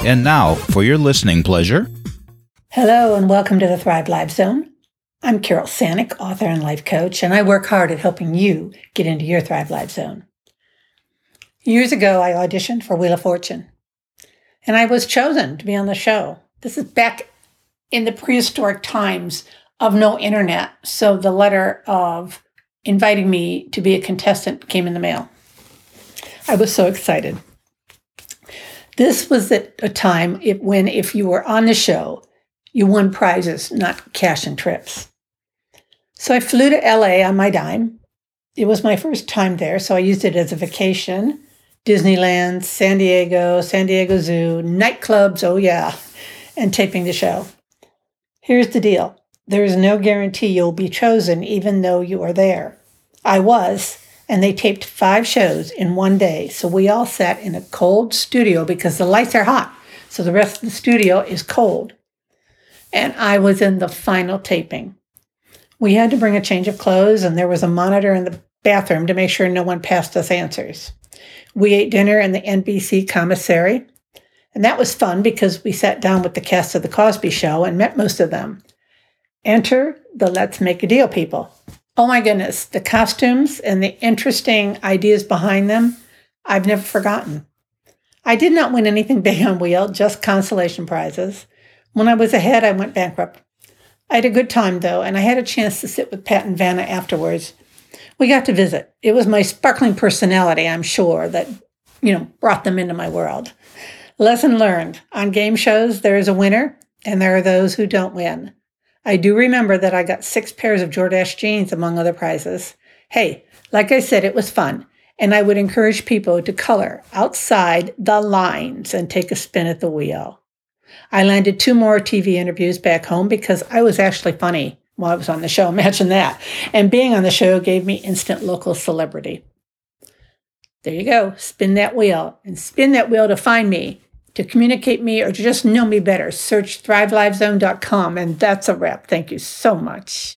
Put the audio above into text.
And now, for your listening pleasure. Hello, and welcome to the Thrive Life Zone. I'm Carol Sanick, author and life coach, and I work hard at helping you get into your Thrive Life Zone. Years ago, I auditioned for Wheel of Fortune, and I was chosen to be on the show. This is back in the prehistoric times of no internet, so the letter of inviting me to be a contestant came in the mail. I was so excited. This was at a time when if you were on the show, you won prizes, not cash and trips. So I flew to LA on my dime. It was my first time there, so I used it as a vacation. Disneyland, San Diego Zoo, nightclubs, oh yeah, and taping the show. Here's the deal. There is no guarantee you'll be chosen even though you are there. I was, and they taped 5 shows in one day, so we all sat in a cold studio because the lights are hot, so the rest of the studio is cold. And I was in the final taping. We had to bring a change of clothes, and there was a monitor in the bathroom to make sure no one passed us answers. We ate dinner in the NBC commissary, and that was fun because we sat down with the cast of The Cosby Show and met most of them. Enter the Let's Make a Deal people. Oh my goodness, the costumes and the interesting ideas behind them, I've never forgotten. I did not win anything big on Wheel, just consolation prizes. When I was ahead, I went bankrupt. I had a good time, though, and I had a chance to sit with Pat and Vanna afterwards. We got to visit. It was my sparkling personality, I'm sure, that, brought them into my world. Lesson learned. On game shows, there is a winner, and there are those who don't win. I do remember that I got 6 pairs of Jordache jeans, among other prizes. Hey, like I said, it was fun, and I would encourage people to color outside the lines and take a spin at the wheel. I landed 2 more TV interviews back home because I was actually funny while I was on the show. Imagine that. And being on the show gave me instant local celebrity. There you go. Spin that wheel. And spin that wheel to find me, to communicate me, or to just know me better. Search ThriveLiveZone.com, and that's a wrap. Thank you so much.